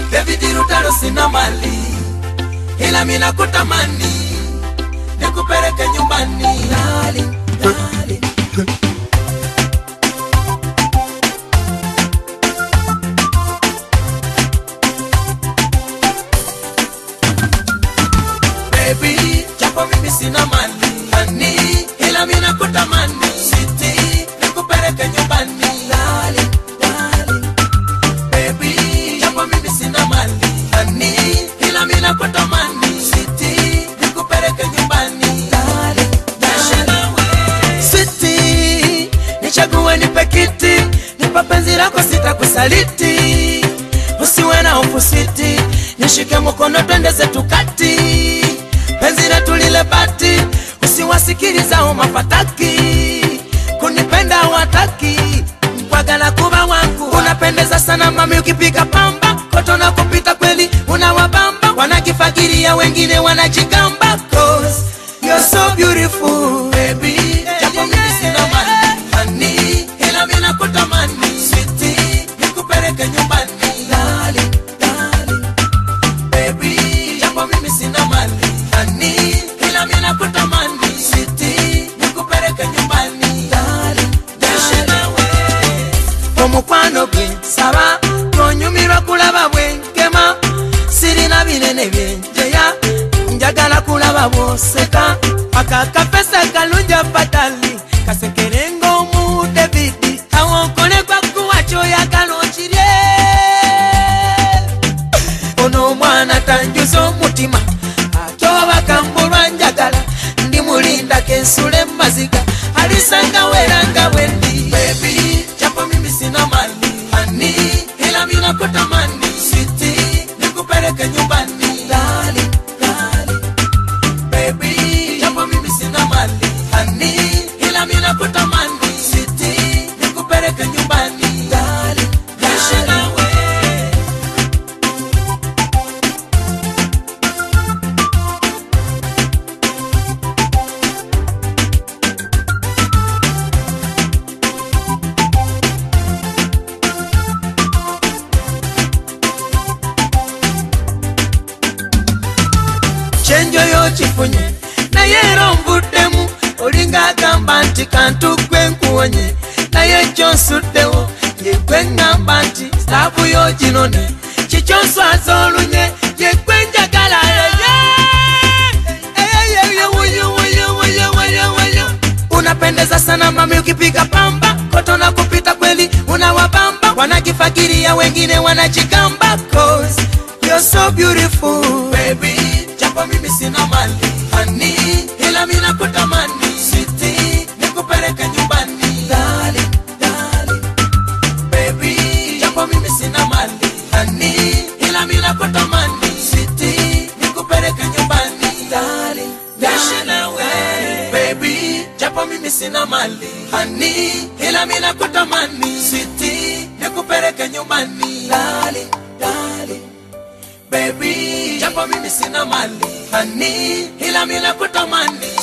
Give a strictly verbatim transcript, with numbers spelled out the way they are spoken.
David Rutaro sina mali, ila mimi nakutamani, nikupeleke nyumbani. Darling, darling. Baby, japo mimi sina mali, honey, ila mimi nakutamani, sweetie, nikupeleke nyumbani. Darling, darling. Baby, japo mimi sina mali, honey, ila mimi nakutamani, sweetie, nikupeleke nyumbani. Darling, darling. Sweetie, nichague nipe kiti, nipa penzi lako sitakusaliti. Usiwe na hofu sweetie, nishike mkono twende zetu kati. Penzi letu lile bati, usiwasikiliza umafataki. Kunipenda wataki, mpwagala kuba wangu. Unapendeza sana mami ukipika pamba, koto na kupita kweli unawabamba. Wanakifakiria wengine wanajigamba, cause you're so beautiful. Baby, japo mimi sina mali, honey, ila mimi nakutamani, sweetie, nikupeleke nyumbani. Darling, darling. Baby, japo mimi sina mali, honey, ila mimi nakutamani, sweetie, nikupeleke nyumbani. Darling, darling. Omukwano gwe saba tonyumirwa kulaba bwenkema, sirina binene byenjeya, njagala kulaba bwoseka. Akakapesa kalunja fatali, kasekerenga omu David, awonkole kwa kuwacho yagala okirye. Ono mwana tanjuza omutima, atoba kambulwa njagala, ndi mulinda kensule maziga, alisanga weranga bwendi. Baby, japo mimi sina mali, honey, ila mimi nakutamani, sweetie, nikupeleke nyumbani. Darling, darling. Baby, japo mimi sina mali, honey, ila mimi nakutamani, sweetie, nikupeleke nyumbani. Darling, darling. Chenjo yo chifunye, na yero mbudemu, olinga gamba nti kantu kwe nkuonye. Na ye chonsudewo, ye kwe ngamba nti stabu yo jinone. Chichonsu azolunye, ye kwe njagala ye. Unapendeza sana mami ukipika pamba, koto na kupita kweli unawabamba. Wanakifakiria wengine wanajigamba, cause you're so beautiful. Baby, japo mimi sina mali, honey, ila mimi nakutamani, sweetie, nikupeleke nyumbani. Darling, darling. Baby, japo mimi sina mali, honey, ila mimi nakutamani, sweetie, nikupeleke nyumbani. Darling, darling. Baby, japo mimi sina mali, honey, ila mimi nakutamani, sweetie, nikupeleke nyumbani. Darling, darling. Baby, japo mimi sina mali, honey, ila mimi nakutamani,